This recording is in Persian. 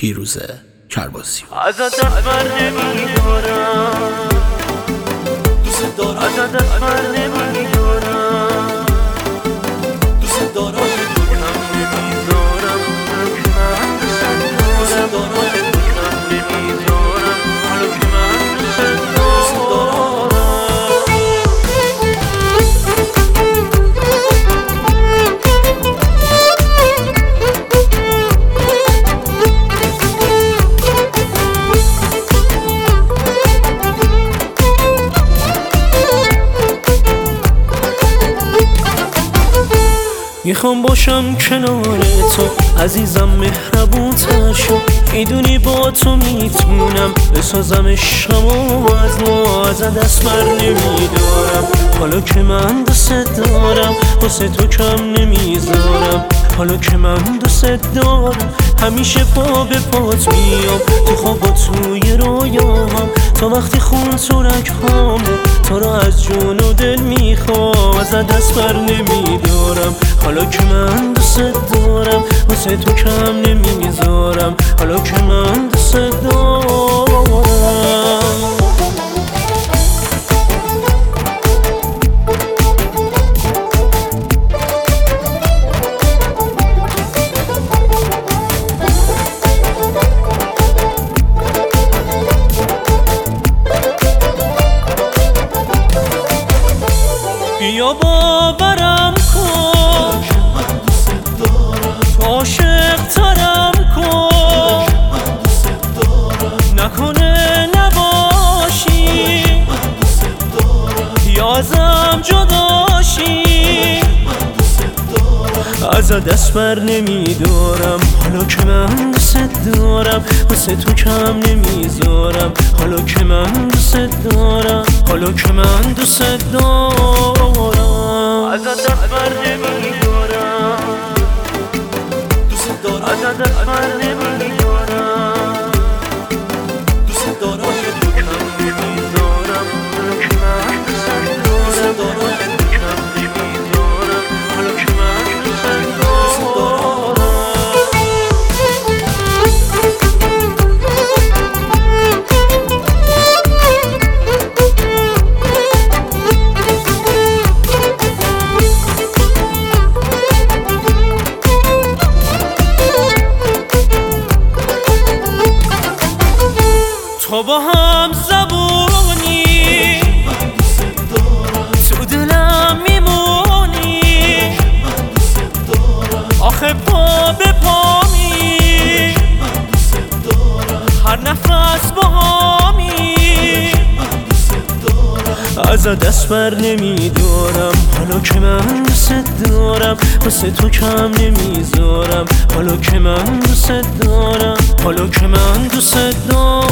پیروز کرباسی. ازت دست بر نمیدارم، دوست دارم، ازت دست بر نمیدارم، دوست دارم، کم نمیذارم، حالا که من دوست دارم، کم نمیذارم، حالا که من دوست دارم. میخوام باشم کنار تو عزیزم، مهربون‌تر شو، میدونی با تو میتونم بسازم عشقمو از ما. ازت دست بر نمیدارم، حالا که من دوست دارم، واسه تو کم نمیذارم، حالا که من دوست دارم. همیشه پا به پات میام، تو خواب و توی رویاهم، تا وقتی خون تو رگ‌هامو، تو رو از جون و دل میخوام. ازت دست بر نمیدارم، حالا که من دوست دارم، واسه تو کم نمیذارم، حالا که من دوست دارم. بیا باورم کن، تو عاشق ترم کن، نکنه نباشی یا ازم جداشی. ازت دست بر نمیدارم، حالا که من دوست دارم، واسه تو کم نمیذارم، حالا که من دوست دارم، حالا که من دوست دارم. ازت دست بر نمیدارم، دوست دارم، ازت دست بر نمیدارم، دوست دارم، کم نمیذارم، حالا که من دوست دارم، کم نمیذارم، حالا که من دوست دارم. تو با هم زبونی، تو دلم میمونی، آخه پا به پامی، هر نفس با همی. ازت دست بر نمیدارم، حالا که من دوست دارم، واسه تو کم نمیذارم، حالا که من دوست دارم، حالا که من دوست دارم.